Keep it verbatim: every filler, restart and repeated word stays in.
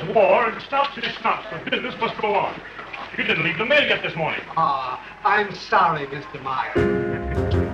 war, it stops and it stops. The business must go on. You didn't leave the mail yet this morning. Ah, I'm sorry, Mister Meyer.